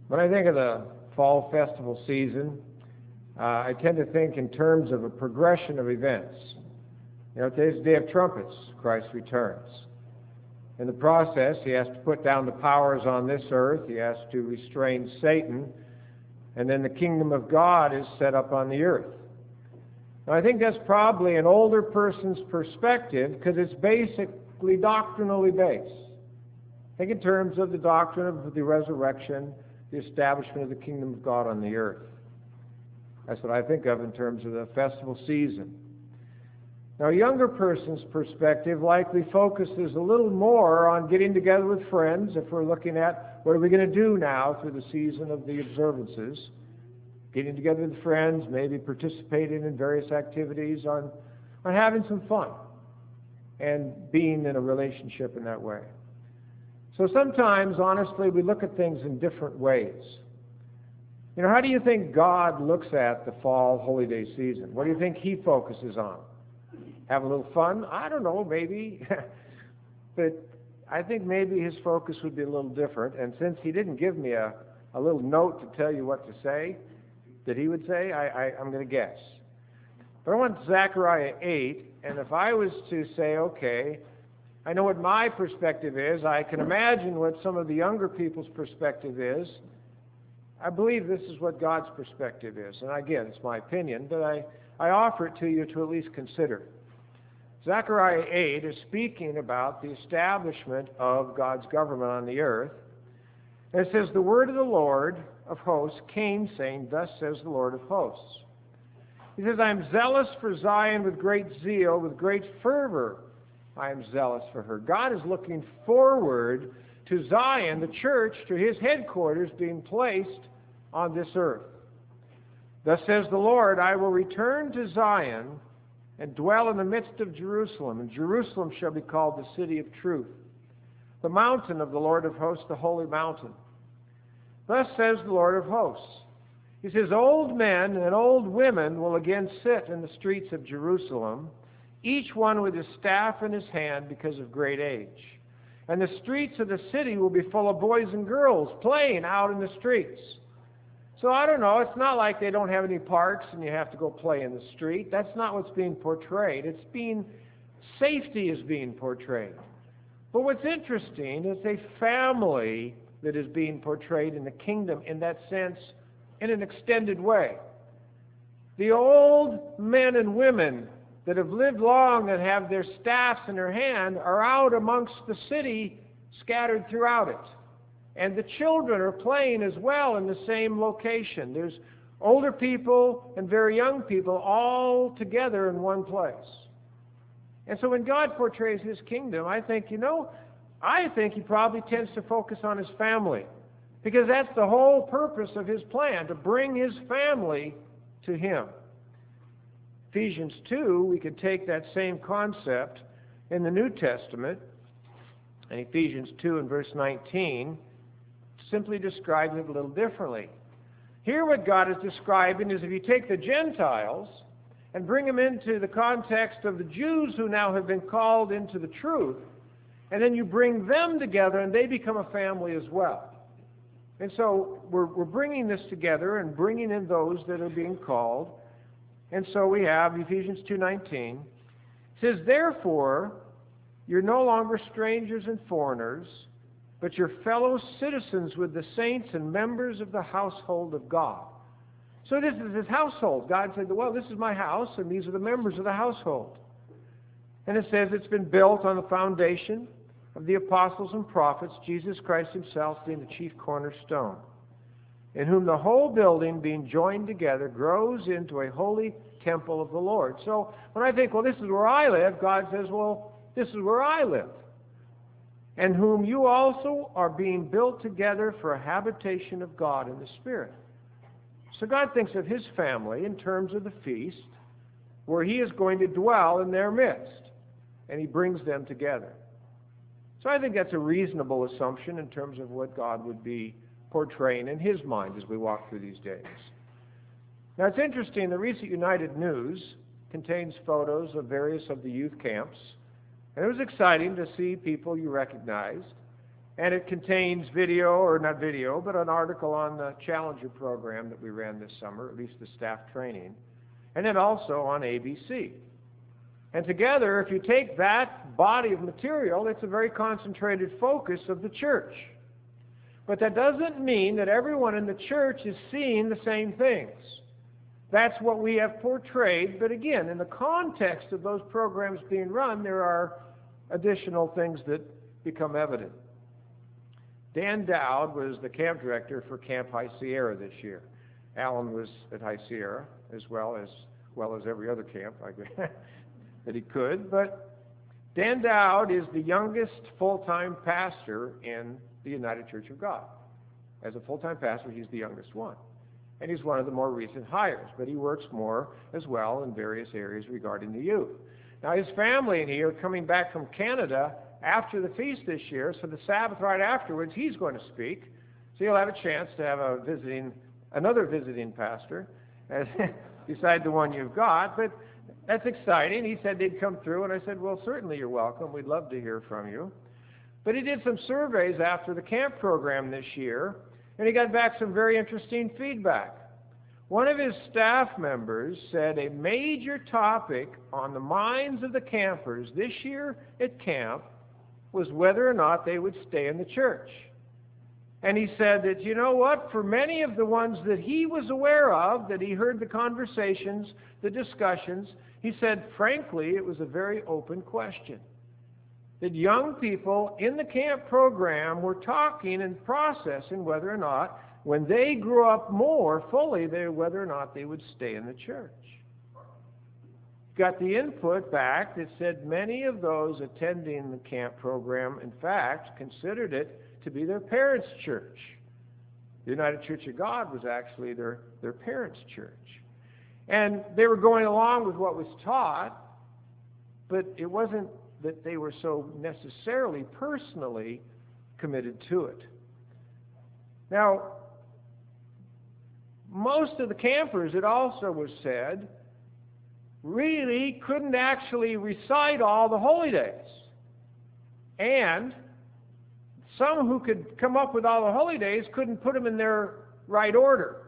When I think of the fall festival season, I tend to think in terms of a progression of events. Today's the Day of Trumpets. Christ returns. In the process, he has to put down the powers on this earth. He has to restrain Satan. And then the kingdom of God is set up on the earth. Now, I think that's probably an older person's perspective because it's basically doctrinally based. Think in terms of the doctrine of the resurrection, the establishment of the kingdom of God on the earth. That's what I think of in terms of the festival season. Now, a younger person's perspective likely focuses a little more on getting together with friends if we're looking at what are we going to do now through the season of the observances. Getting together with friends, maybe participating in various activities on having some fun and being in a relationship in that way. So sometimes, honestly, we look at things in different ways. How do you think God looks at the fall holy day season? What do you think he focuses on? Have a little fun? I don't know, maybe. But I think maybe his focus would be a little different. And since he didn't give me a little note to tell you what to say, that he would say, I'm going to guess. But I want Zechariah 8, and if I was to say, okay, I know what my perspective is, I can imagine what some of the younger people's perspective is, I believe this is what God's perspective is. And again, it's my opinion, but I offer it to you to at least consider. Zechariah 8 is speaking about the establishment of God's government on the earth. And it says, the word of the Lord of hosts came, saying, thus says the Lord of hosts. He says, I am zealous for Zion with great zeal, with great fervor I am zealous for her. God is looking forward to Zion, the church, to his headquarters being placed on this earth. Thus says the Lord, I will return to Zion and dwell in the midst of Jerusalem, and Jerusalem shall be called the city of truth, the mountain of the Lord of hosts, the holy mountain. Thus says the Lord of hosts. He says, old men and old women will again sit in the streets of Jerusalem, each one with his staff in his hand because of great age. And the streets of the city will be full of boys and girls playing out in the streets. So I don't know, it's not like they don't have any parks and you have to go play in the street. That's not what's being portrayed. Safety is being portrayed. But what's interesting is a family that is being portrayed in the kingdom in that sense, in an extended way. The old men and women that have lived long and have their staffs in their hand are out amongst the city, scattered throughout it. And the children are playing as well in the same location. There's older people and very young people all together in one place. And so when God portrays his kingdom, I think he probably tends to focus on his family. Because that's the whole purpose of his plan, to bring his family to him. Ephesians 2, we could take that same concept in the New Testament. And Ephesians 2 and verse 19 simply describes it a little differently. Here what God is describing is if you take the Gentiles and bring them into the context of the Jews who now have been called into the truth, and then you bring them together and they become a family as well. And so we're bringing this together and bringing in those that are being called. And so we have Ephesians 2:19. It says, therefore, you're no longer strangers and foreigners, but you're fellow citizens with the saints and members of the household of God. So this is his household. God said, well, this is my house, and these are the members of the household. And it says it's been built on the foundation of the apostles and prophets, Jesus Christ himself being the chief cornerstone, in whom the whole building being joined together grows into a holy temple of the Lord. So when I think, well, this is where I live, God says, well, this is where I live. And whom you also are being built together for a habitation of God in the Spirit. So God thinks of his family in terms of the feast, where he is going to dwell in their midst, and he brings them together. So I think that's a reasonable assumption in terms of what God would be portraying in his mind as we walk through these days. Now it's interesting, the recent United News contains photos of various of the youth camps. And it was exciting to see people you recognized. And it contains video, or not video, but an article on the Challenger program that we ran this summer, at least the staff training, and then also on ABC. And together, if you take that body of material, it's a very concentrated focus of the church. But that doesn't mean that everyone in the church is seeing the same things. That's what we have portrayed, but again, in the context of those programs being run, there are additional things that become evident. Dan Dowd was the camp director for Camp High Sierra this year. Alan was at High Sierra as well as every other camp that he could. But Dan Dowd is the youngest full-time pastor in the United Church of God. As a full-time pastor, he's the youngest one. And he's one of the more recent hires, but he works more as well in various areas regarding the youth. Now, his family and he are coming back from Canada after the feast this year, so the Sabbath right afterwards, he's going to speak. So you'll have a chance to have another visiting pastor beside the one you've got. But that's exciting. He said they'd come through, and I said, well, certainly you're welcome. We'd love to hear from you. But he did some surveys after the camp program this year, and he got back some very interesting feedback. One of his staff members said a major topic on the minds of the campers this year at camp was whether or not they would stay in the church. And he said that, you know what, for many of the ones that he was aware of, that he heard the conversations, the discussions, he said, frankly, it was a very open question. That young people in the camp program were talking and processing whether or not, when they grew up more fully, whether or not they would stay in the church. Got the input back that said many of those attending the camp program, in fact, considered it to be their parents' church. The United Church of God was actually their parents' church. And they were going along with what was taught, but it wasn't that they were so necessarily personally committed to it. Now, most of the campers, it also was said, really couldn't actually recite all the holy days. And some who could come up with all the holy days couldn't put them in their right order.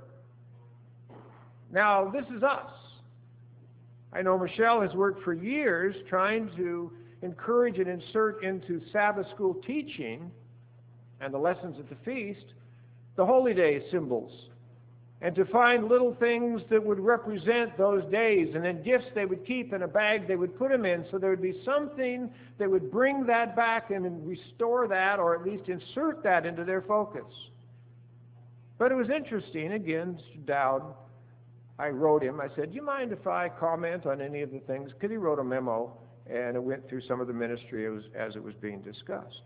Now, this is us. I know Michelle has worked for years trying to encourage and insert into Sabbath school teaching and the lessons at the feast the holy day symbols, and to find little things that would represent those days, and then gifts they would keep in a bag they would put them in, so there would be something that would bring that back and restore that, or at least insert that into their focus. But it was interesting, again, Mr. Dowd, I wrote him, I said, do you mind if I comment on any of the things? Because he wrote a memo, and it went through some of the ministry as it was being discussed.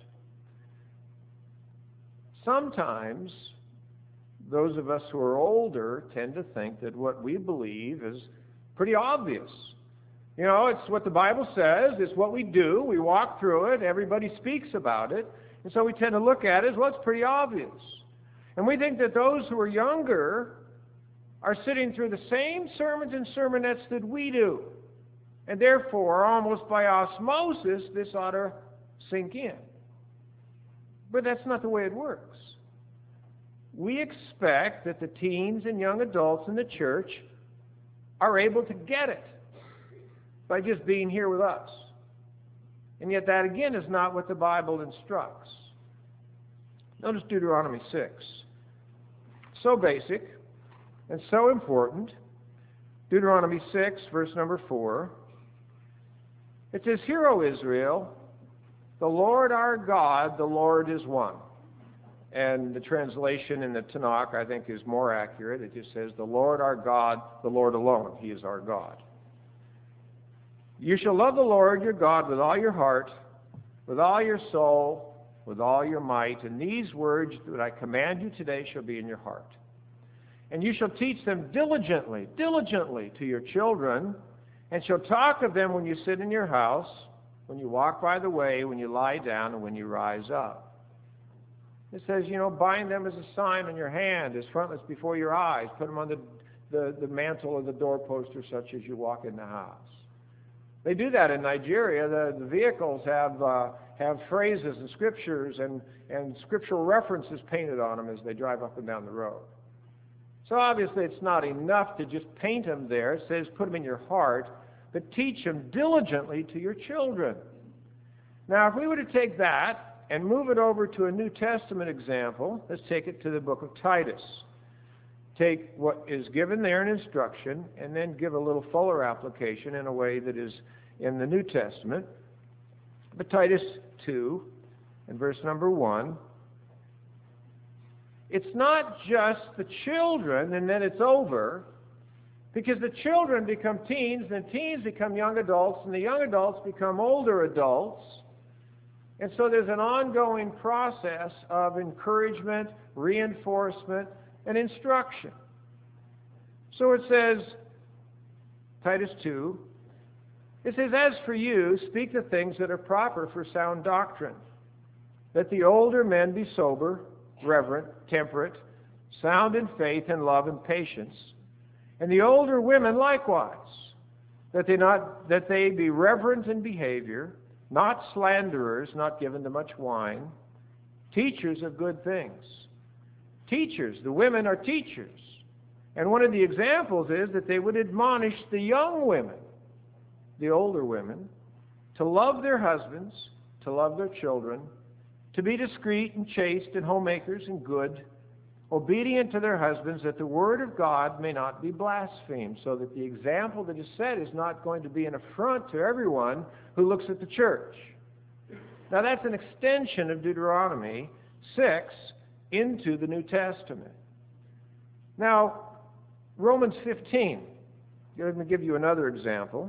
Sometimes those of us who are older tend to think that what we believe is pretty obvious. You know, it's what the Bible says, it's what we do, we walk through it, everybody speaks about it, and so we tend to look at it as, well, it's pretty obvious. And we think that those who are younger are sitting through the same sermons and sermonettes that we do. And therefore, almost by osmosis, this ought to sink in. But that's not the way it works. We expect that the teens and young adults in the church are able to get it by just being here with us. And yet that, again, is not what the Bible instructs. Notice Deuteronomy 6. So basic and so important. Deuteronomy 6, verse number 4. It says, "Hear, O Israel, the Lord our God, the Lord is one." And the translation in the Tanakh, I think, is more accurate. It just says, the Lord our God, the Lord alone. He is our God. "You shall love the Lord your God with all your heart, with all your soul, with all your might. And these words that I command you today shall be in your heart. And you shall teach them diligently to your children, and shall talk of them when you sit in your house, when you walk by the way, when you lie down, and when you rise up." It says, bind them as a sign on your hand, as frontlets before your eyes. Put them on the mantle or the doorpost or such as you walk in the house. They do that in Nigeria. The vehicles have phrases and scriptures and scriptural references painted on them as they drive up and down the road. So obviously it's not enough to just paint them there. It says put them in your heart, but teach them diligently to your children. Now, if we were to take that and move it over to a New Testament example, let's take it to the book of Titus. Take what is given there in instruction and then give a little fuller application in a way that is in the New Testament. But Titus 2 and verse number 1, it's not just the children and then it's over, because the children become teens, and the teens become young adults, and the young adults become older adults. And so there's an ongoing process of encouragement, reinforcement, and instruction. So it says, Titus 2, it says, as for you, speak the things that are proper for sound doctrine. Let the older men be sober, reverent, temperate, sound in faith and love and patience, and the older women likewise, that they be reverent in behavior, not slanderers, not given to much wine, teachers of good things. Teachers, the women are teachers. And one of the examples is that they would admonish the young women, the older women, to love their husbands, to love their children, to be discreet and chaste and homemakers and good, obedient to their husbands, that the word of God may not be blasphemed, so that the example that is set is not going to be an affront to everyone who looks at the church. Now that's an extension of Deuteronomy 6 into the New Testament. Now, Romans 15, let me give you another example.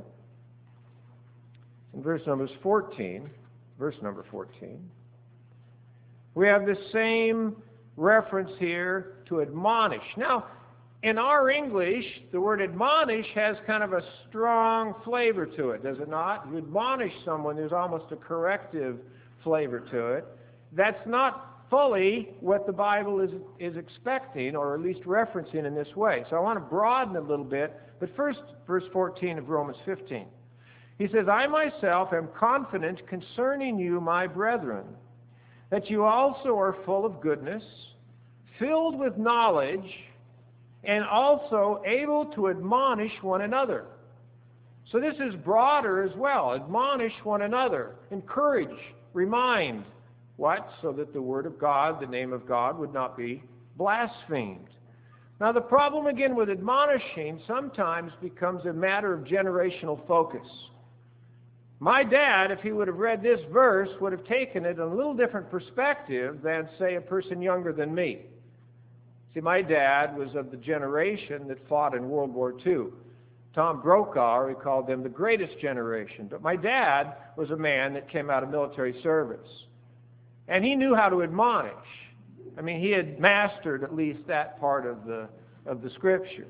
In verse number 14, we have this same reference here to admonish. Now, in our English, the word admonish has kind of a strong flavor to it, does it not? You admonish someone, there's almost a corrective flavor to it. That's not fully what the Bible is expecting, or at least referencing in this way. So I want to broaden it a little bit, but first, verse 14 of Romans 15. He says, I myself am confident concerning you, my brethren, that you also are full of goodness, filled with knowledge, and also able to admonish one another. So this is broader as well. Admonish one another. Encourage. Remind. What? So that the word of God, the name of God, would not be blasphemed. Now the problem again with admonishing sometimes becomes a matter of generational focus. My dad, if he would have read this verse, would have taken it in a little different perspective than, say, a person younger than me. See, my dad was of the generation that fought in World War II. Tom Brokaw, we called them the greatest generation. But my dad was a man that came out of military service. And he knew how to admonish. I mean, he had mastered at least that part of the Scripture.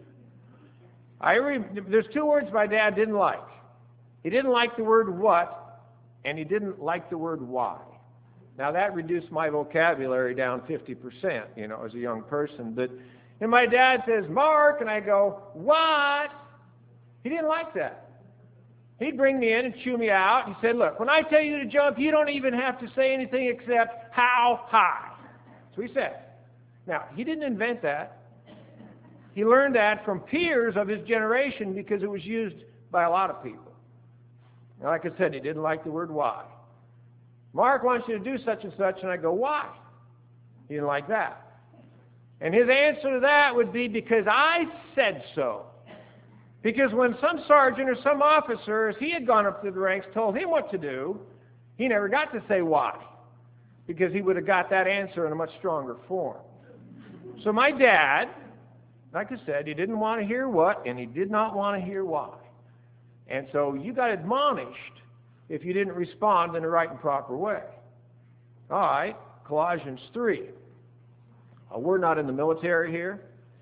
There's two words my dad didn't like. He didn't like the word what, and he didn't like the word why. Now, that reduced my vocabulary down 50%, as a young person. And my dad says, Mark, and I go, what? He didn't like that. He'd bring me in and chew me out. He said, look, when I tell you to jump, you don't even have to say anything except how high. So he said. Now, he didn't invent that. He learned that from peers of his generation because it was used by a lot of people. And like I said, he didn't like the word why. Mark wants you to do such and such, and I go, why? He didn't like that. And his answer to that would be, because I said so. Because when some sergeant or some officer, as he had gone up through the ranks, told him what to do, he never got to say why. Because he would have got that answer in a much stronger form. So my dad, like I said, he didn't want to hear what, and he did not want to hear why. And so you got admonished if you didn't respond in the right and proper way. All right, Colossians 3. We're not in the military here.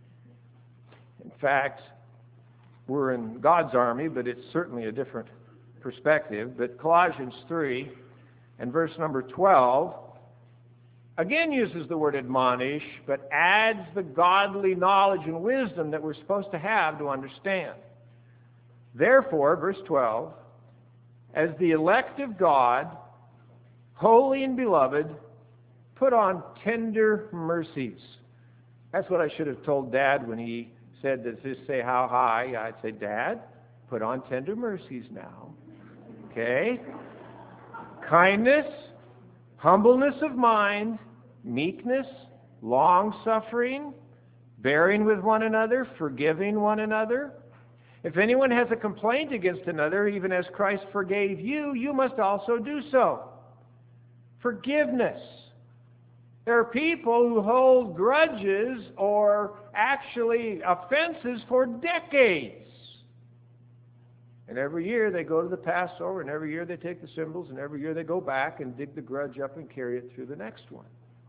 In fact, we're in God's army, but it's certainly a different perspective. But Colossians 3 and verse number 12 again uses the word admonish, but adds the godly knowledge and wisdom that we're supposed to have to understand. Therefore, verse 12, as the elect of God, holy and beloved, put on tender mercies. That's what I should have told Dad when he said, does this say how high? I'd say, Dad, put on tender mercies now. Okay? Kindness, humbleness of mind, meekness, long-suffering, bearing with one another, forgiving one another. If anyone has a complaint against another, even as Christ forgave you, you must also do so. Forgiveness. There are people who hold grudges or actually offenses for decades. And every year they go to the Passover, and every year they take the symbols, and every year they go back and dig the grudge up and carry it through the next one.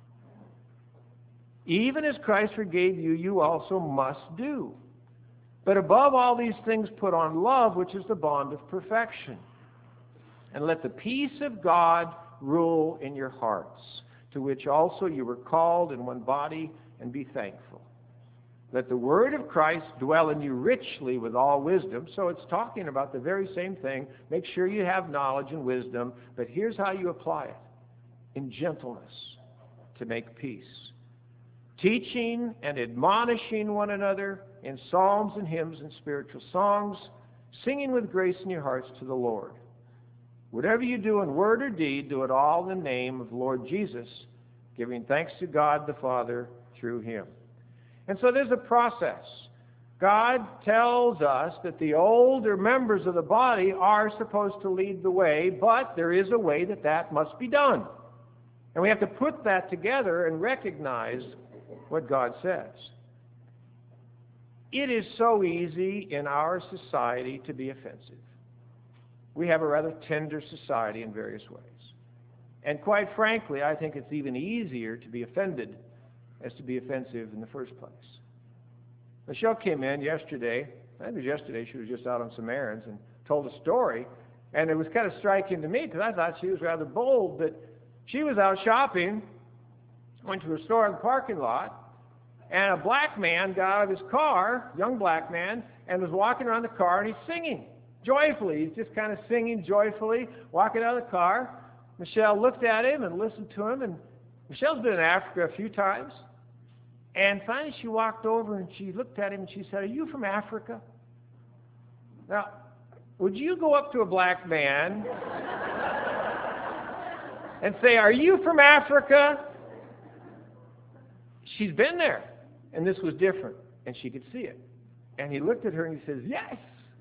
Even as Christ forgave you, you also must do. But above all these things, put on love, which is the bond of perfection. And let the peace of God rule in your hearts, to which also you were called in one body, and be thankful. Let the word of Christ dwell in you richly with all wisdom. So it's talking about the very same thing. Make sure you have knowledge and wisdom, but here's how you apply it. In gentleness, to make peace. Teaching and admonishing one another in psalms and hymns and spiritual songs, singing with grace in your hearts to the Lord. Whatever you do in word or deed, do it all in the name of the Lord Jesus, giving thanks to God the Father through him. And so there's a process. God tells us that the older members of the body are supposed to lead the way, but there is a way that must be done. And we have to put that together and recognize what God says. It is so easy in our society to be offensive. We have a rather tender society in various ways. And quite frankly, I think it's even easier to be offended as to be offensive in the first place. Michelle came in yesterday. I think it was yesterday. She was just out on some errands and told a story. And it was kind of striking to me because I thought she was rather bold. But she was out shopping, went to a store in the parking lot, and a black man got out of his car, young black man, and was walking around the car, and he's singing joyfully. He's just kind of singing joyfully, walking out of the car. Michelle looked at him and listened to him, and Michelle's been in Africa a few times. And finally she walked over and she looked at him and she said, "Are you from Africa?" Now, would you go up to a black man and say, "Are you from Africa?" She's been there. And this was different. And she could see it. And he looked at her and he says, "Yes."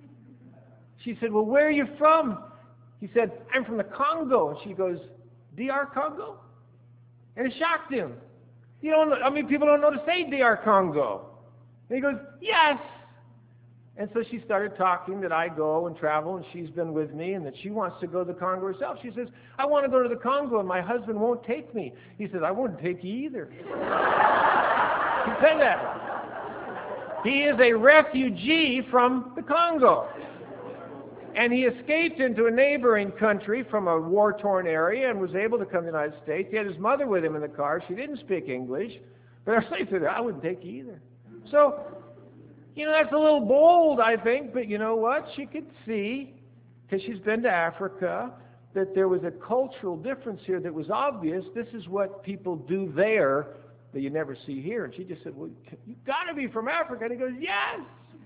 She said, "Well, where are you from?" He said, "I'm from the Congo." And she goes, "DR Congo?" And it shocked him. People don't know to say DR Congo. And he goes, "Yes." And so she started talking that I go and travel, and she's been with me, and that she wants to go to the Congo herself. She says, "I want to go to the Congo, and my husband won't take me." He says, "I wouldn't take you either." He said that. He is a refugee from the Congo. And he escaped into a neighboring country from a war-torn area and was able to come to the United States. He had his mother with him in the car. She didn't speak English. But I said, "I wouldn't take you either." So, that's a little bold, I think. But you know what? She could see, because she's been to Africa, that there was a cultural difference here that was obvious. This is what people do there that you never see here. And she just said, "Well, you've got to be from Africa." And he goes, "Yes."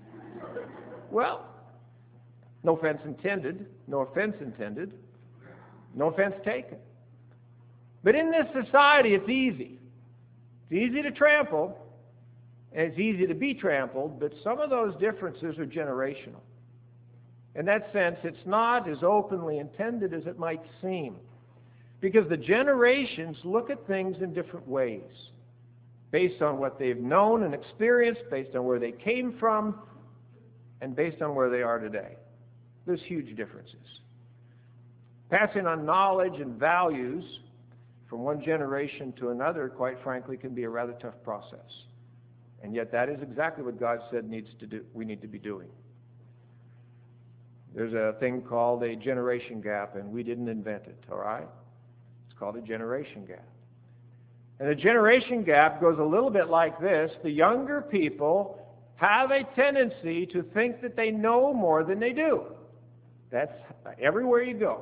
Well, no offense intended, no offense intended, no offense taken. But in this society, it's easy. It's easy to trample, and it's easy to be trampled, but some of those differences are generational. In that sense, it's not as openly intended as it might seem, because the generations look at things in different ways, based on what they've known and experienced, based on where they came from, and based on where they are today. There's huge differences. Passing on knowledge and values from one generation to another, quite frankly, can be a rather tough process. And yet that is exactly what God said we need to be doing. There's a thing called a generation gap, and we didn't invent it, all right? It's called a generation gap. And the generation gap goes a little bit like this. The younger people have a tendency to think that they know more than they do. That's everywhere you go.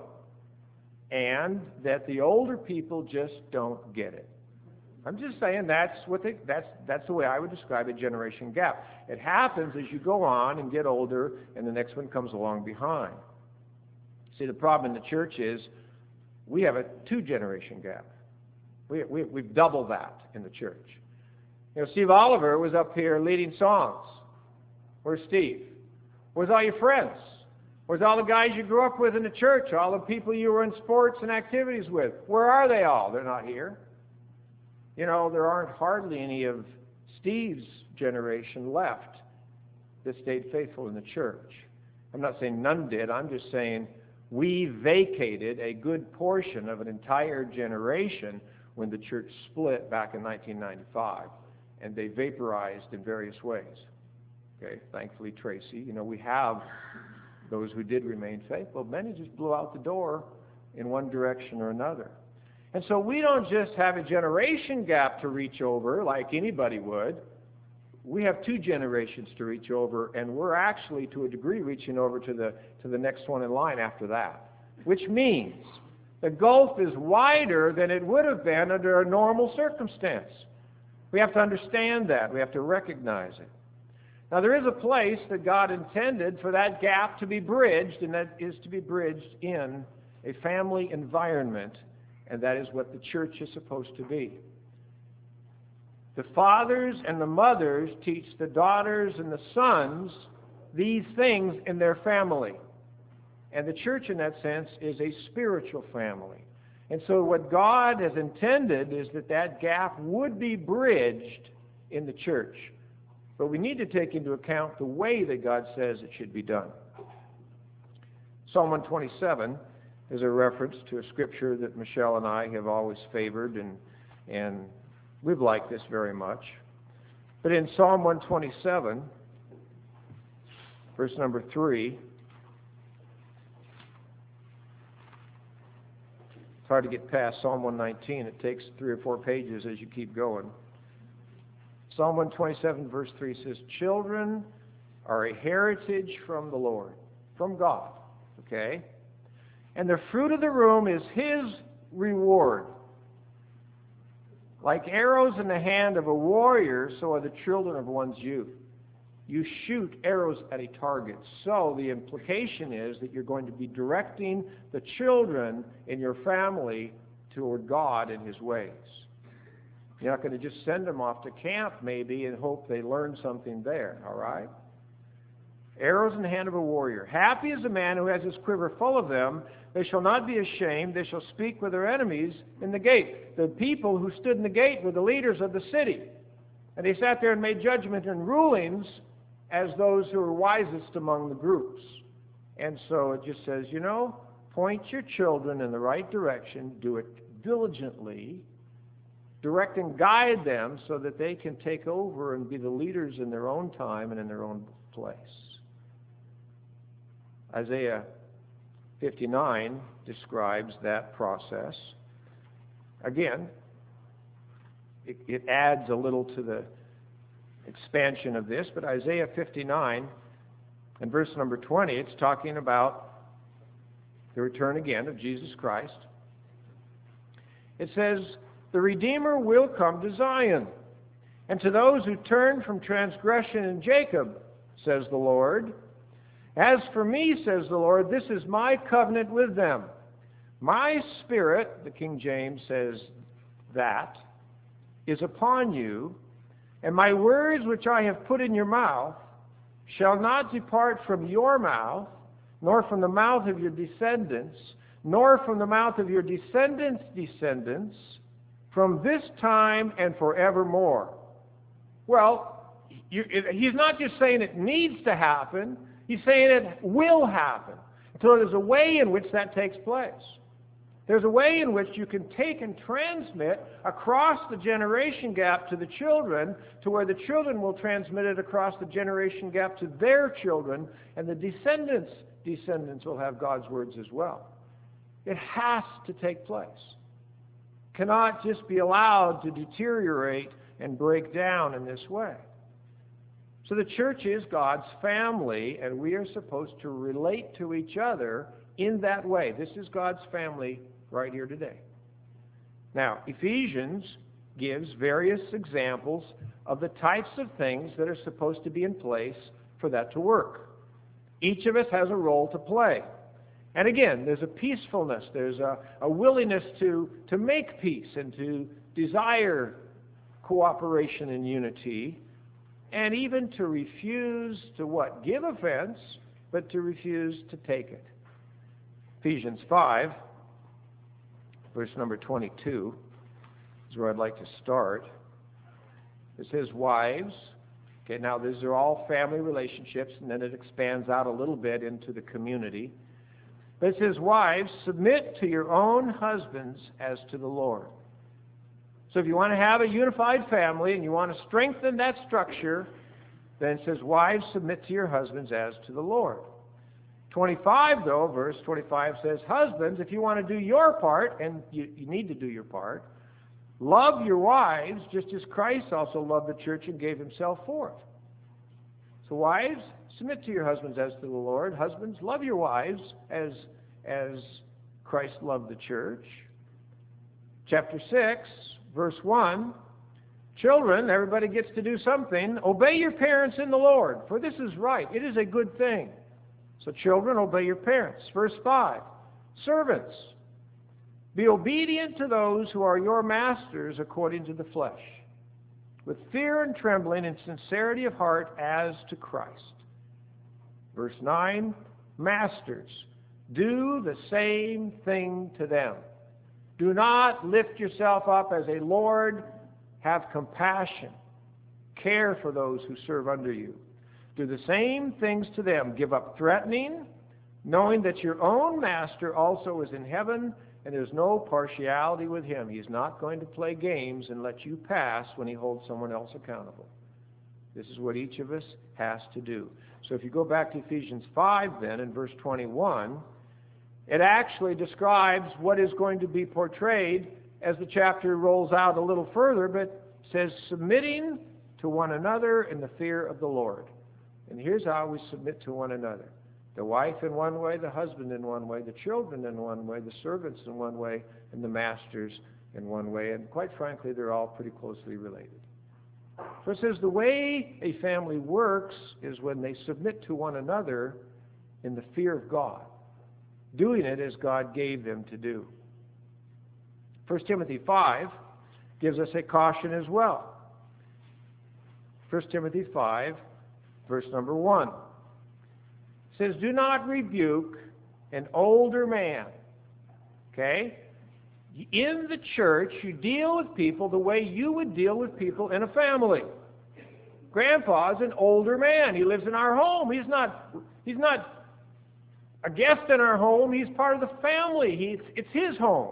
And that the older people just don't get it. I'm just saying that's the way I would describe a generation gap. It happens as you go on and get older, and the next one comes along behind. See, the problem in the church is we have a 2-generation gap. We've doubled that in the church. You know, Steve Oliver was up here leading songs. Where's Steve? Where's all your friends? Where's all the guys you grew up with in the church? All the people you were in sports and activities with? Where are they all? They're not here. You know, there aren't hardly any of Steve's generation left that stayed faithful in the church. I'm not saying none did. I'm just saying we vacated a good portion of an entire generation when the church split back in 1995, and they vaporized in various ways. Okay, thankfully, Tracy, you know, we have those who did remain faithful. Many just blew out the door in one direction or another. And so we don't just have a generation gap to reach over like anybody would. We have 2 generations to reach over, and we're actually, to a degree, reaching over to the next one in line after that. Which means the gulf is wider than it would have been under a normal circumstance. We have to understand that. We have to recognize it. Now, there is a place that God intended for that gap to be bridged, and that is to be bridged in a family environment, and that is what the church is supposed to be. The fathers and the mothers teach the daughters and the sons these things in their family. And the church, in that sense, is a spiritual family. And so what God has intended is that that gap would be bridged in the church. But we need to take into account the way that God says it should be done. Psalm 127 is a reference to a scripture that Michelle and I have always favored, and we've liked this very much. But in Psalm 127, verse number 3, it's hard to get past Psalm 119. It takes 3 or 4 pages as you keep going. Psalm 127, verse 3 says, "Children are a heritage from the Lord," from God, okay? "And the fruit of the womb is His reward. Like arrows in the hand of a warrior, so are the children of one's youth." You shoot arrows at a target. So the implication is that you're going to be directing the children in your family toward God and His ways. You're not going to just send them off to camp, maybe, and hope they learn something there, all right? Arrows in the hand of a warrior. "Happy is the man who has his quiver full of them. They shall not be ashamed. They shall speak with their enemies in the gate." The people who stood in the gate were the leaders of the city. And they sat there and made judgment and rulings as those who were wisest among the groups. And so it just says, you know, point your children in the right direction. Do it diligently. Direct and guide them so that they can take over and be the leaders in their own time and in their own place. Isaiah 59 describes that process. Again, it adds a little to the expansion of this, but Isaiah 59 and verse number 20, it's talking about the return again of Jesus Christ. It says, "The Redeemer will come to Zion, and to those who turn from transgression in Jacob, says the Lord. As for me, says the Lord, this is my covenant with them. My Spirit," the King James says that, "is upon you, and my words which I have put in your mouth shall not depart from your mouth, nor from the mouth of your descendants, nor from the mouth of your descendants' descendants, from this time and forevermore." Well, he's not just saying it needs to happen. He's saying it will happen. So there's a way in which that takes place. There's a way in which you can take and transmit across the generation gap to the children, to where the children will transmit it across the generation gap to their children, and the descendants will have God's words as well. It has to take place. It cannot just be allowed to deteriorate and break down in this way. So the church is God's family, and we are supposed to relate to each other in that way. This is God's family right here today. Now, Ephesians gives various examples of the types of things that are supposed to be in place for that to work. Each of us has a role to play. And again, there's a peacefulness, there's a willingness to make peace and to desire cooperation and unity, and even to refuse to what? Give offense, but to refuse to take it. Ephesians 5, verse number 22, is where I'd like to start. It says, wives. Okay, now these are all family relationships, and then it expands out a little bit into the community. But it says, wives, submit to your own husbands as to the Lord. So if you want to have a unified family and you want to strengthen that structure, then it says, wives, submit to your husbands as to the Lord. 25, though, verse 25 says, husbands, if you want to do your part, and you need to do your part, love your wives just as Christ also loved the church and gave himself for it. So wives, submit to your husbands as to the Lord. Husbands, love your wives as Christ loved the church. Chapter 6, verse 1, children, everybody gets to do something. Obey your parents in the Lord, for this is right. It is a good thing. So children, obey your parents. Verse 5, servants, be obedient to those who are your masters according to the flesh, with fear and trembling and sincerity of heart as to Christ. Verse 9, masters, do the same thing to them. Do not lift yourself up as a lord. Have compassion. Care for those who serve under you. Do the same things to them. Give up threatening, knowing that your own master also is in heaven, and there's no partiality with him. He's not going to play games and let you pass when he holds someone else accountable. This is what each of us has to do. So if you go back to Ephesians 5 then, in verse 21, it actually describes what is going to be portrayed as the chapter rolls out a little further, but says, submitting to one another in the fear of the Lord. And here's how we submit to one another. The wife in one way, the husband in one way, the children in one way, the servants in one way, and the masters in one way. And quite frankly, they're all pretty closely related. So it says the way a family works is when they submit to one another in the fear of God, doing it as God gave them to do. 1 Timothy 5 gives us a caution as well. 1 Timothy 5, verse number 1. It says, do not rebuke an older man. Okay? In the church, you deal with people the way you would deal with people in a family. Grandpa's an older man. He lives in our home. He's not a guest in our home. He's part of the family. It's his home.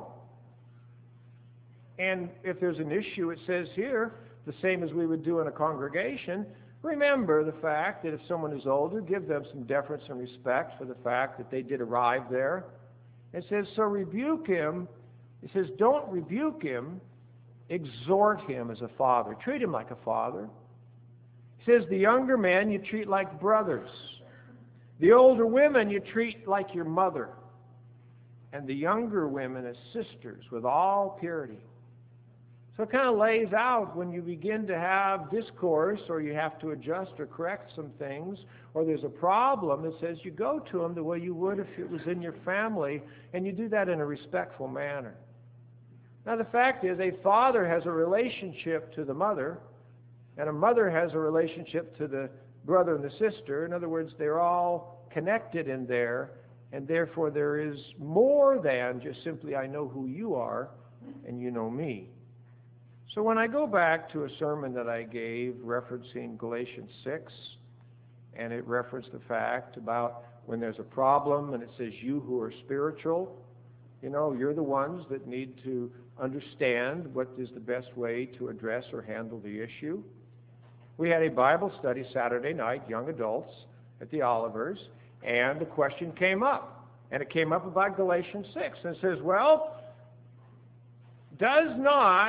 And if there's an issue, it says here, the same as we would do in a congregation, remember the fact that if someone is older, give them some deference and respect for the fact that they did arrive there. It says, so rebuke him. It says, don't rebuke him, exhort him as a father. Treat him like a father. It says, the younger men you treat like brothers. The older women you treat like your mother. And the younger women as sisters with all purity. So it kind of lays out when you begin to have discourse, or you have to adjust or correct some things, or there's a problem, it says you go to them the way you would if it was in your family, and you do that in a respectful manner. Now the fact is, a father has a relationship to the mother, and a mother has a relationship to the brother and the sister. In other words, they're all connected in there, and therefore there is more than just simply, I know who you are, and you know me. So when I go back to a sermon that I gave referencing Galatians 6, and it referenced the fact about when there's a problem and it says you who are spiritual, you're the ones that need to understand what is the best way to address or handle the issue. We had a Bible study Saturday night, young adults, at the Olivers, and the question came up. And it came up about Galatians 6. And it says, well, does not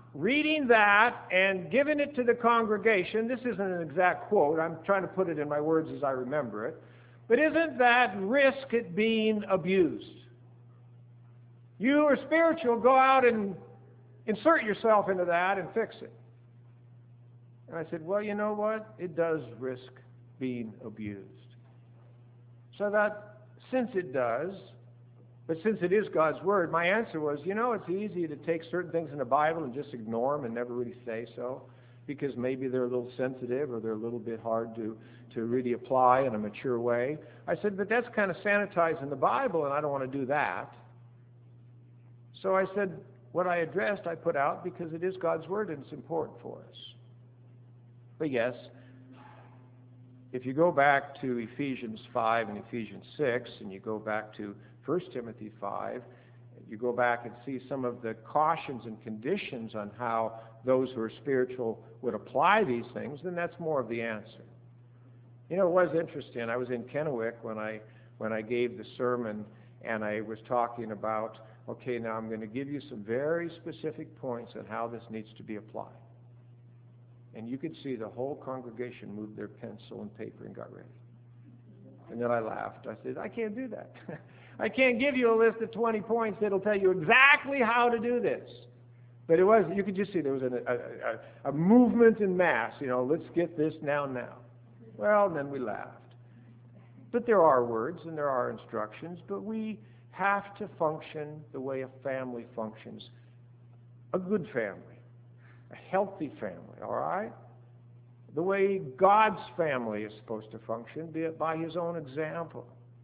reading that and giving it to the congregation, this isn't an exact quote, I'm trying to put it in my words as I remember it, but isn't that risk it being abused? You are spiritual, go out and insert yourself into that and fix it. And I said, well, you know what? It does risk being abused. So that since it does, but since it is God's Word, my answer was, it's easy to take certain things in the Bible and just ignore them and never really say so, because maybe they're a little sensitive or they're a little bit hard to really apply in a mature way. I said, but that's kind of sanitizing the Bible, and I don't want to do that. So I said, what I addressed, I put out because it is God's Word and it's important for us. But yes, if you go back to Ephesians 5 and Ephesians 6, and you go back to 1 Timothy 5, you go back and see some of the cautions and conditions on how those who are spiritual would apply these things, then that's more of the answer. It was interesting. I was in Kennewick when I gave the sermon, and I was talking about, okay, now I'm going to give you some very specific points on how this needs to be applied. And you could see the whole congregation move their pencil and paper and got ready. And then I laughed. I said, I can't do that. I can't give you a list of 20 points that'll tell you exactly how to do this. But you could just see there was a movement in mass, let's get this now. Well, then we laughed. But there are words and there are instructions, but we have to function the way a family functions. A good family, a healthy family, all right? The way God's family is supposed to function, be it by His own example.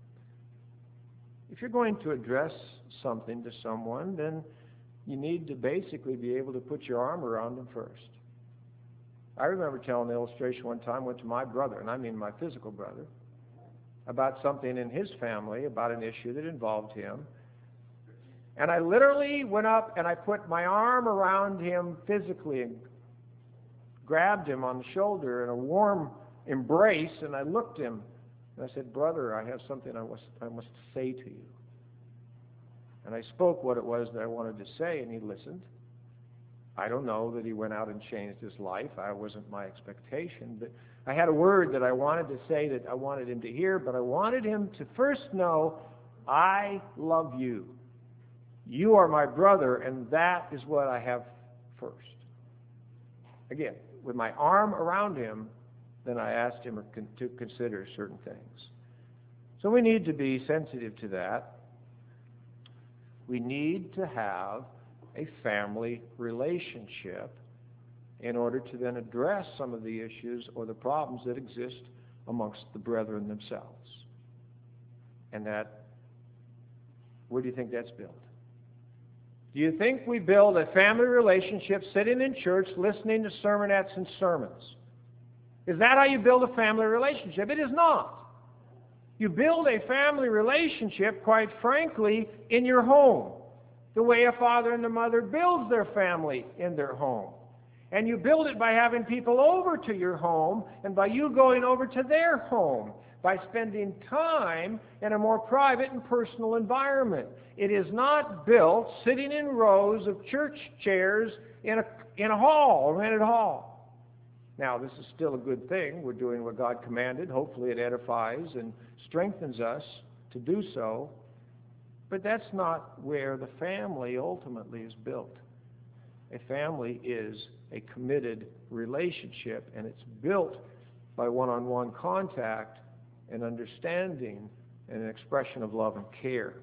If you're going to address something to someone, then you need to basically be able to put your arm around them first. I remember telling the illustration one time, went to my brother, and I mean my physical brother, about something in his family, about an issue that involved him. And I literally went up and I put my arm around him physically and grabbed him on the shoulder in a warm embrace, and I looked him and I said, brother, I have something I must say to you. And I spoke what it was that I wanted to say, and he listened. I don't know that he went out and changed his life. That wasn't my expectation. But I had a word that I wanted to say that I wanted him to hear, but I wanted him to first know, I love you. You are my brother, and that is what I have first. Again, with my arm around him, then I asked him to consider certain things. So we need to be sensitive to that. We need to have a family relationship in order to then address some of the issues or the problems that exist amongst the brethren themselves. And where do you think that's built? Do you think we build a family relationship sitting in church listening to sermonettes and sermons? Is that how you build a family relationship? It is not. You build a family relationship, quite frankly, in your home, the way a father and a mother builds their family in their home. And you build it by having people over to your home and by you going over to their home, by spending time in a more private and personal environment. It is not built sitting in rows of church chairs in a hall, a rented hall. Now, this is still a good thing. We're doing what God commanded. Hopefully it edifies and strengthens us to do so. But that's not where the family ultimately is built. A family is a committed relationship, and it's built by one-on-one contact and understanding and an expression of love and care.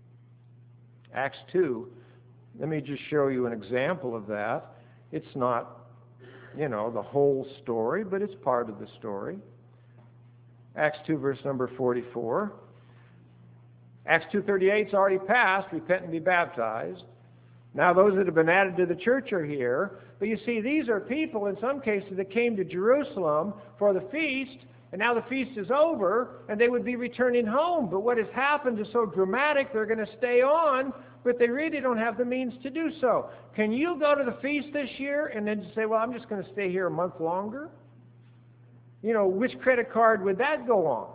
Acts 2, let me just show you an example of that. It's not, the whole story, but it's part of the story. Acts 2, verse number 44. Acts 2:38 is already passed, repent and be baptized. Now those that have been added to the church are here. But you see, these are people, in some cases, that came to Jerusalem for the feast, and now the feast is over, and they would be returning home. But what has happened is so dramatic, they're going to stay on, but they really don't have the means to do so. Can you go to the feast this year and then say, well, I'm just going to stay here a month longer? Which credit card would that go on?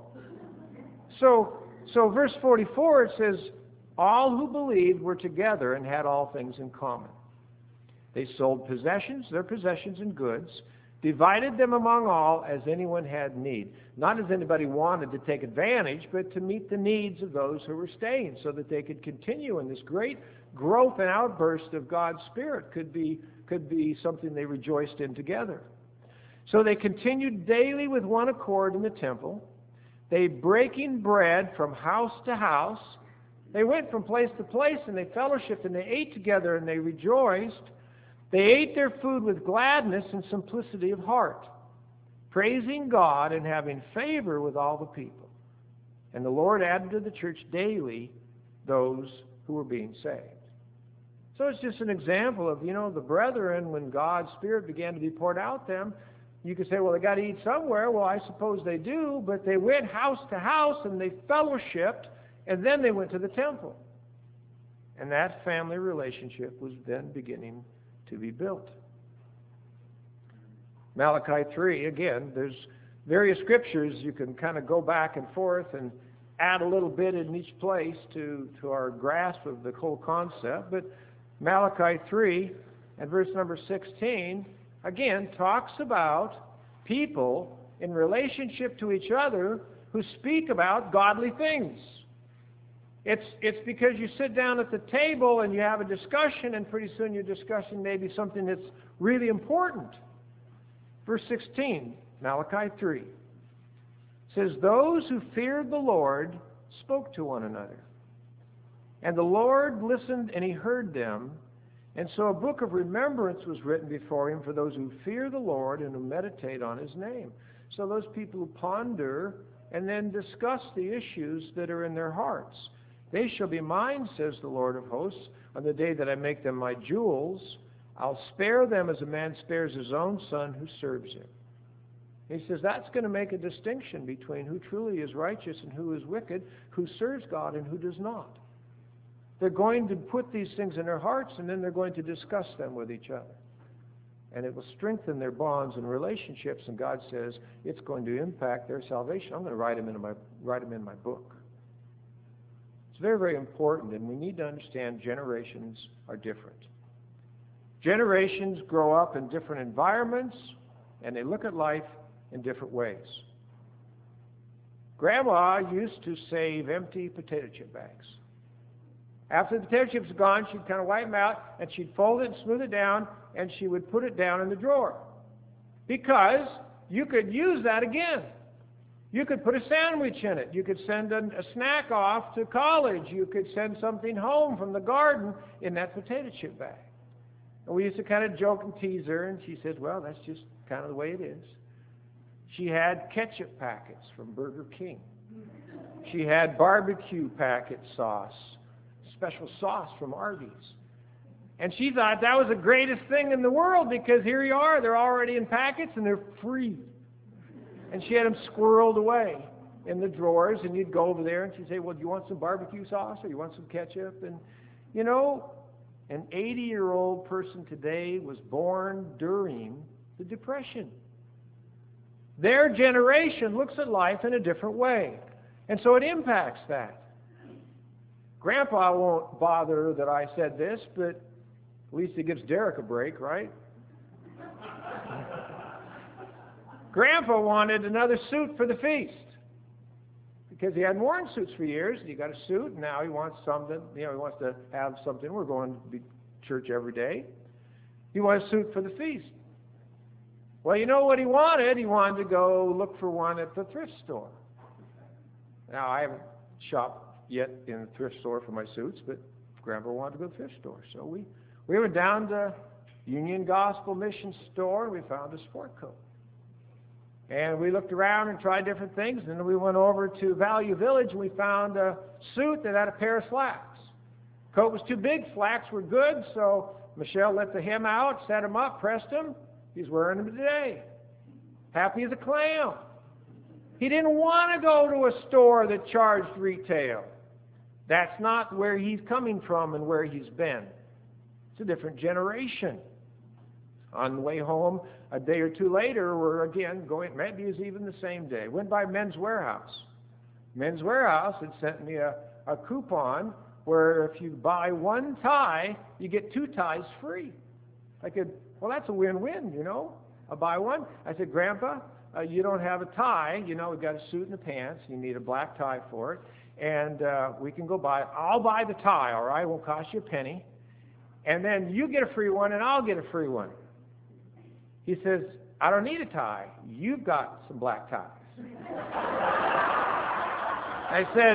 So verse 44, it says, all who believed were together and had all things in common. They sold possessions, their possessions and goods, divided them among all as anyone had need. Not as anybody wanted to take advantage, but to meet the needs of those who were staying so that they could continue. And this great growth and outburst of God's Spirit could be something they rejoiced in together. So they continued daily with one accord in the temple. They breaking bread from house to house. They went from place to place and they fellowshiped and they ate together and they rejoiced. They ate their food with gladness and simplicity of heart, praising God and having favor with all the people. And the Lord added to the church daily those who were being saved. So it's just an example of, the brethren, when God's Spirit began to be poured out them, you could say, well, they got to eat somewhere. Well, I suppose they do, but they went house to house and they fellowshiped, and then they went to the temple. And that family relationship was then beginning to be built. Malachi 3, again, there's various scriptures you can kind of go back and forth and add a little bit in each place to our grasp of the whole concept. But Malachi 3 and verse number 16, again, talks about people in relationship to each other who speak about godly things. It's because you sit down at the table and you have a discussion, and pretty soon your discussion may be something that's really important. Verse 16, Malachi 3, says, "Those who feared the Lord spoke to one another. And the Lord listened and he heard them. And so a book of remembrance was written before him for those who fear the Lord and who meditate on his name." So those people who ponder and then discuss the issues that are in their hearts. "They shall be mine, says the Lord of hosts, on the day that I make them my jewels. I'll spare them as a man spares his own son who serves him." He says that's going to make a distinction between who truly is righteous and who is wicked, who serves God and who does not. They're going to put these things in their hearts, and then they're going to discuss them with each other. And it will strengthen their bonds and relationships, and God says it's going to impact their salvation. I'm going to write them in my book. It's very, very important, and we need to understand generations are different. Generations grow up in different environments, and they look at life in different ways. Grandma used to save empty potato chip bags. After the potato chips were gone, she'd kind of wipe them out, and she'd fold it and smooth it down, and she would put it down in the drawer. Because you could use that again. You could put a sandwich in it. You could send a snack off to college. You could send something home from the garden in that potato chip bag. And we used to kind of joke and tease her, and she said, well, that's just kind of the way it is. She had ketchup packets from Burger King. She had barbecue packet sauce, special sauce from Arby's. And she thought that was the greatest thing in the world because here you are, they're already in packets and they're free. And she had them squirreled away in the drawers, and you'd go over there and she'd say, well, do you want some barbecue sauce or you want some ketchup? And, you know, an 80-year-old person today was born during the Depression. Their generation looks at life in a different way. And so it impacts that. Grandpa won't bother that I said this, but at least it gives Derek a break, right? Grandpa wanted another suit for the feast because he hadn't worn suits for years. He got a suit, and now he wants something. He wants to have something. We're going to church every day. He wants a suit for the feast. Well, you know what he wanted? He wanted to go look for one at the thrift store. Now, I haven't shopped yet in the thrift store for my suits, but Grandpa wanted to go to the thrift store. So we went down to Union Gospel Mission store, and we found a sport coat. And we looked around and tried different things, and then we went over to Value Village, and we found a suit that had a pair of slacks. Coat was too big, slacks were good, so Michelle let the hem out, set him up, pressed him. He's wearing them today. Happy as a clam. He didn't want to go to a store that charged retail. That's not where he's coming from and where he's been. It's a different generation. On the way home, a day or two later, we're again going, maybe it was even the same day. Went by Men's Warehouse. Men's Warehouse had sent me a coupon where if you buy one tie, you get two ties free. I could, well, that's a win-win, I'll buy one. I said, Grandpa, you don't have a tie. We've got a suit and the pants. You need a black tie for it. And we can go buy it. I'll buy the tie, all right? It won't cost you a penny. And then you get a free one, and I'll get a free one. He says, I don't need a tie. You've got some black ties. I said,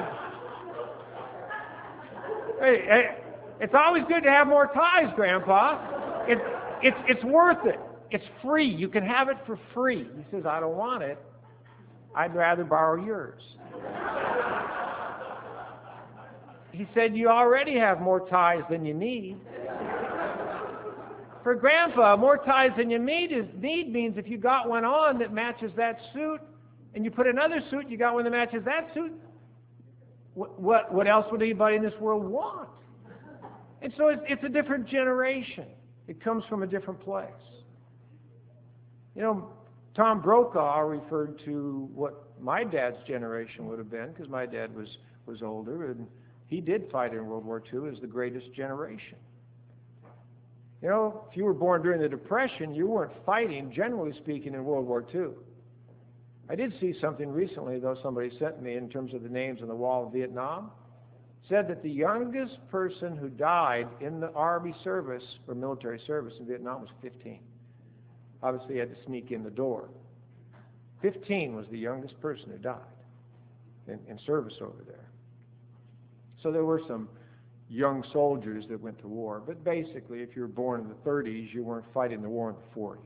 hey, it's always good to have more ties, Grandpa. It's worth it. It's free. You can have it for free. He says, I don't want it. I'd rather borrow yours. He said, you already have more ties than you need. For Grandpa, more ties than you need means if you got one on that matches that suit, and you put another suit, you got one that matches that suit, what else would anybody in this world want? And so it's a different generation. It comes from a different place. Tom Brokaw referred to what my dad's generation would have been, because my dad was older, and he did fight in World War II as the greatest generation. If you were born during the Depression, you weren't fighting, generally speaking, in World War II. I did see something recently, though, somebody sent me in terms of the names on the wall of Vietnam. Said that the youngest person who died in the Army service or military service in Vietnam was 15. Obviously, he had to sneak in the door. 15 was the youngest person who died in service over there. So there were some young soldiers that went to war, but basically, if you were born in the 30s, you weren't fighting the war in the 40s.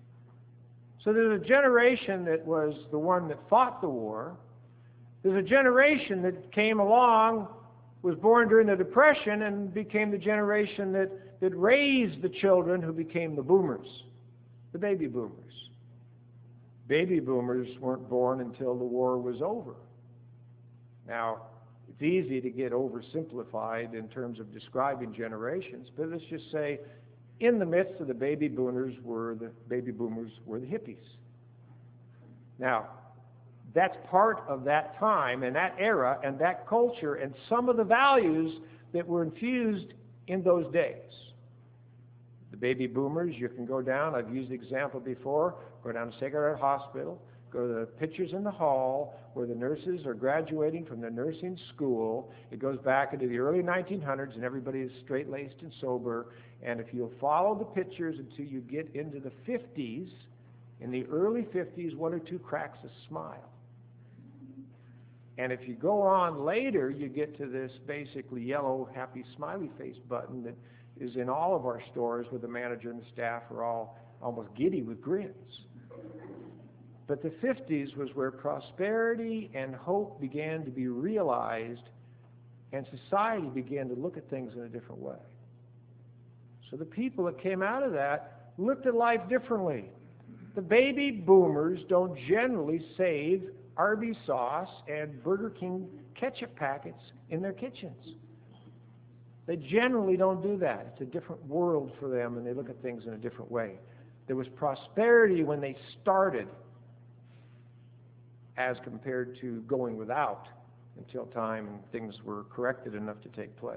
So there's a generation that was the one that fought the war. There's a generation that came along, was born during the Depression, and became the generation that raised the children who became the boomers, the baby boomers. Baby boomers weren't born until the war was over. Now, it's easy to get oversimplified in terms of describing generations, but let's just say in the midst of the baby boomers were the hippies. Now, that's part of that time and that era and that culture and some of the values that were infused in those days. The baby boomers, you can go down, I've used the example before, go down to Sacred Heart Hospital, go to the pictures in the hall where the nurses are graduating from their nursing school. It goes back into the early 1900s, and everybody is straight-laced and sober. And if you'll follow the pictures until you get into the 50s, in the early 50s, one or two cracks a smile. And if you go on later, you get to this basically yellow, happy, smiley face button that is in all of our stores where the manager and the staff are all almost giddy with grins. But the 50s was where prosperity and hope began to be realized, and society began to look at things in a different way. So the people that came out of that looked at life differently. The baby boomers don't generally save Arby's sauce and Burger King ketchup packets in their kitchens. They generally don't do that. It's a different world for them, and they look at things in a different way. There was prosperity when they started, as compared to going without until time and things were corrected enough to take place.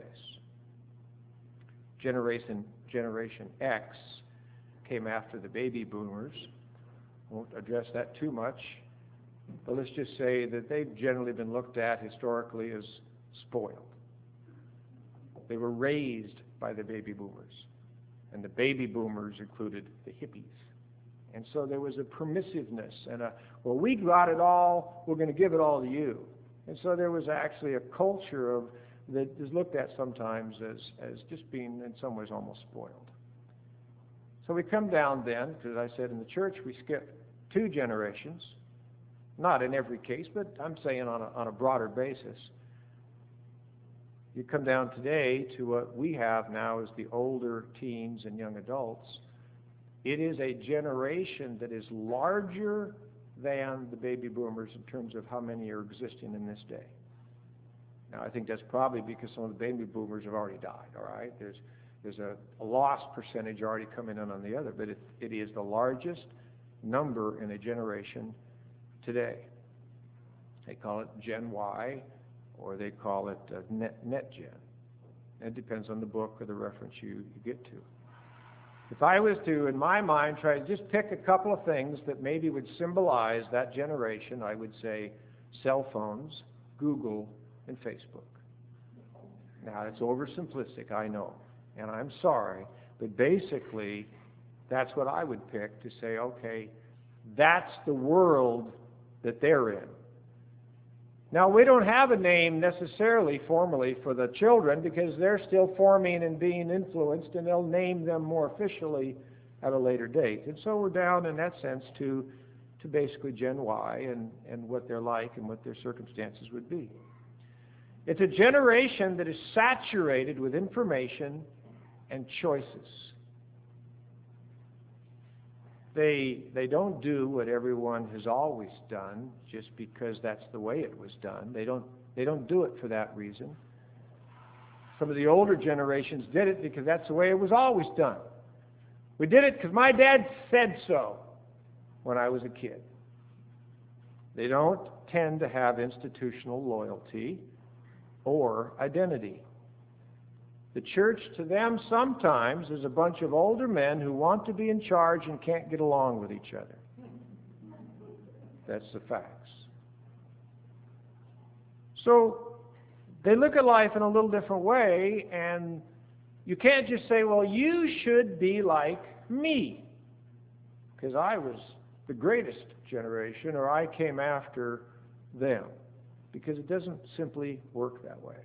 Generation X came after the baby boomers. Won't address that too much, but let's just say that they've generally been looked at historically as spoiled. They were raised by the baby boomers, and the baby boomers included the hippies. And so there was a permissiveness and well, we got it all, we're going to give it all to you. And so there was actually a culture that is looked at sometimes as just being in some ways almost spoiled. So we come down then, because I said in the church we skip 2 generations, not in every case, but I'm saying on a broader basis. You come down today to what we have now as the older teens and young adults. It is a generation that is larger than the baby boomers in terms of how many are existing in this day. Now, I think that's probably because some of the baby boomers have already died, all right? There's a lost percentage already coming in on the other, but it is the largest number in a generation today. They call it Gen Y, or they call it Net Gen. It depends on the book or the reference you get to. If I was to, in my mind, try to just pick a couple of things that maybe would symbolize that generation, I would say cell phones, Google, and Facebook. Now, it's oversimplistic, I know, and I'm sorry, but basically, that's what I would pick to say, okay, that's the world that they're in. Now, we don't have a name necessarily formally for the children because they're still forming and being influenced, and they'll name them more officially at a later date. And so we're down in that sense to basically Gen Y and what they're like and what their circumstances would be. It's a generation that is saturated with information and choices. They don't do what everyone has always done just because that's the way it was done. They don't do it for that reason. Some of the older generations did it because that's the way it was always done. We did it because my dad said so when I was a kid. They don't tend to have institutional loyalty or identity. The church to them sometimes is a bunch of older men who want to be in charge and can't get along with each other. That's the facts. So they look at life in a little different way, and you can't just say, well, you should be like me, because I was the greatest generation, or I came after them, because it doesn't simply work that way.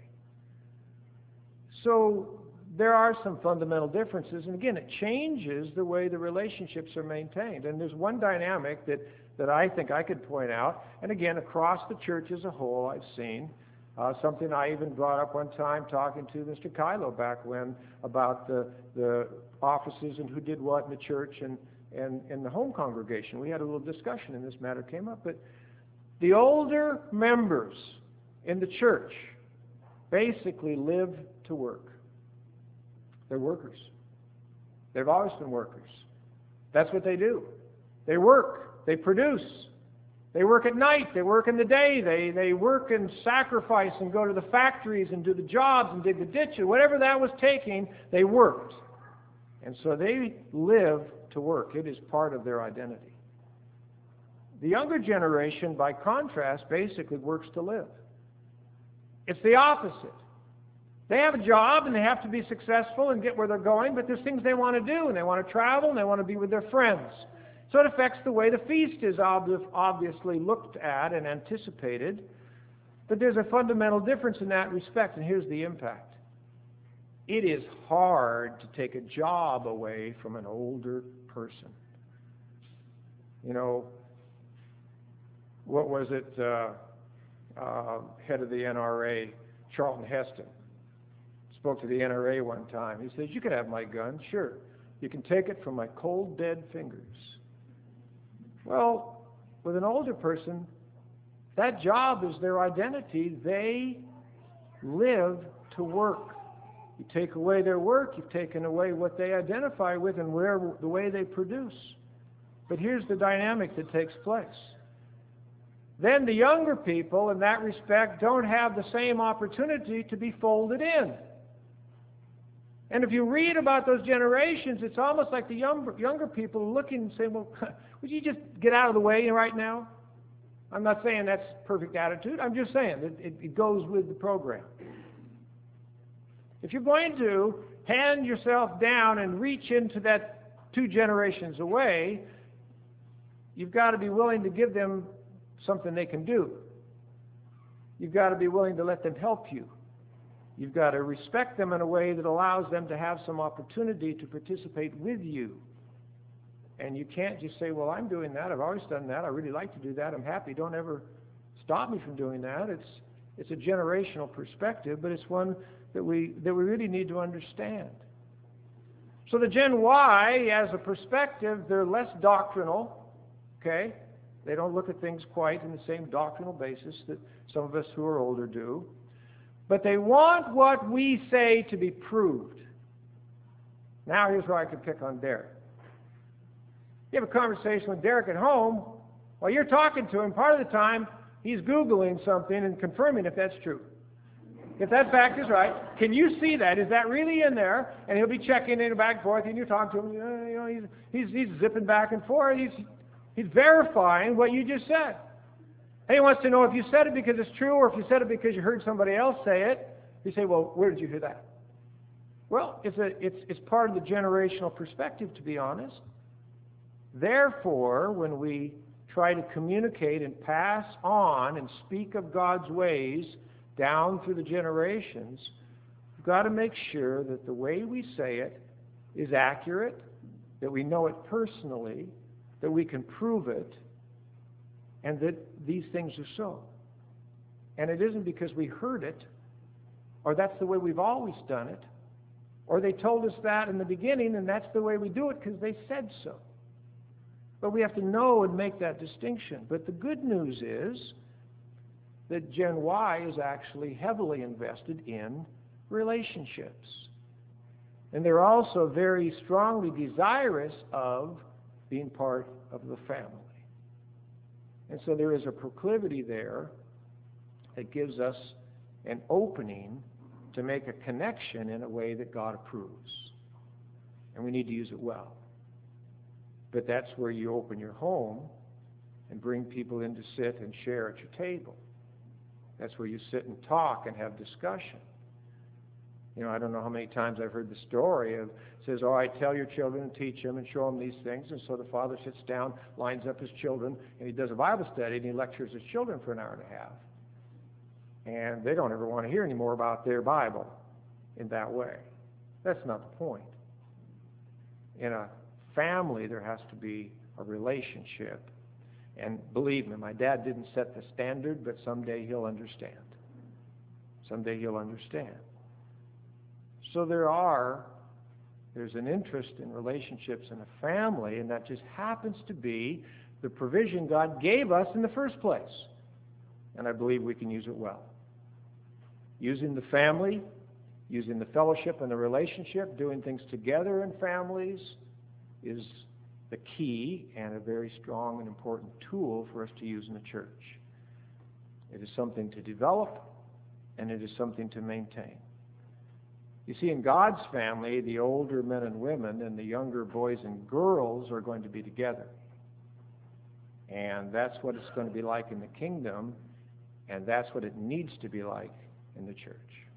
So there are some fundamental differences, and again, it changes the way the relationships are maintained. And there's one dynamic that I think I could point out, and again, across the church as a whole, I've seen something I even brought up one time talking to Mr. Kylo back when about the offices and who did what in the church and in the home congregation. We had a little discussion and this matter came up, but the older members in the church basically live to work. They're workers. They've always been workers. That's what they do. They work. They produce. They work at night. They work in the day. They work and sacrifice and go to the factories and do the jobs and dig the ditches. Whatever that was taking, they worked. And so they live to work. It is part of their identity. The younger generation, by contrast, basically works to live. It's the opposite. They have a job and they have to be successful and get where they're going, but there's things they want to do, and they want to travel and they want to be with their friends. So it affects the way the feast is obviously looked at and anticipated, but there's a fundamental difference in that respect, and here's the impact. It is hard to take a job away from an older person. You know, what was it, head of the NRA, Charlton Heston, spoke to the NRA one time. He says, you can have my gun, sure. You can take it from my cold, dead fingers. Well, with an older person, that job is their identity. They live to work. You take away their work, you've taken away what they identify with and the way they produce. But here's the dynamic that takes place. Then the younger people, in that respect, don't have the same opportunity to be folded in. And if you read about those generations, it's almost like the younger people are looking and saying, well, would you just get out of the way right now? I'm not saying that's perfect attitude. I'm just saying that it goes with the program. If you're going to hand yourself down and reach into that 2 generations away, you've got to be willing to give them something they can do. You've got to be willing to let them help you. You've got to respect them in a way that allows them to have some opportunity to participate with you. And you can't just say, well, I'm doing that. I've always done that. I really like to do that. I'm happy. Don't ever stop me from doing that. It's a generational perspective, but it's one that we really need to understand. So the Gen Y, as a perspective, they're less doctrinal, okay? They don't look at things quite in the same doctrinal basis that some of us who are older do. But they want what we say to be proved. Now here's where I could pick on Derek. You have a conversation with Derek at home. While you're talking to him, part of the time he's Googling something and confirming if that's true. If that fact is right, can you see that? Is that really in there? And he'll be checking in back and forth, and you talk to him. He's zipping back and forth. He's verifying what you just said. And he wants to know if you said it because it's true, or if you said it because you heard somebody else say it. You say, well, where did you hear that? Well, it's part of the generational perspective, to be honest. Therefore, when we try to communicate and pass on and speak of God's ways down through the generations, we've got to make sure that the way we say it is accurate, that we know it personally, that we can prove it, and that these things are so. And it isn't because we heard it, or that's the way we've always done it, or they told us that in the beginning and that's the way we do it because they said so. But we have to know and make that distinction. But the good news is that Gen Y is actually heavily invested in relationships. And they're also very strongly desirous of being part of the family. And so there is a proclivity there that gives us an opening to make a connection in a way that God approves. And we need to use it well. But that's where you open your home and bring people in to sit and share at your table. That's where you sit and talk and have discussion. I don't know how many times I've heard the story of, says, I tell your children and teach them and show them these things. And so the father sits down, lines up his children, and he does a Bible study, and he lectures his children for an hour and a half. And they don't ever want to hear any more about their Bible in that way. That's not the point. In a family, there has to be a relationship. And believe me, my dad didn't set the standard, but someday he'll understand. Someday he'll understand. So there's an interest in relationships in a family, and that just happens to be the provision God gave us in the first place. And I believe we can use it well. Using the family, using the fellowship and the relationship, doing things together in families is the key and a very strong and important tool for us to use in the church. It is something to develop, and it is something to maintain. You see, in God's family, the older men and women and the younger boys and girls are going to be together. And that's what it's going to be like in the kingdom, and that's what it needs to be like in the church.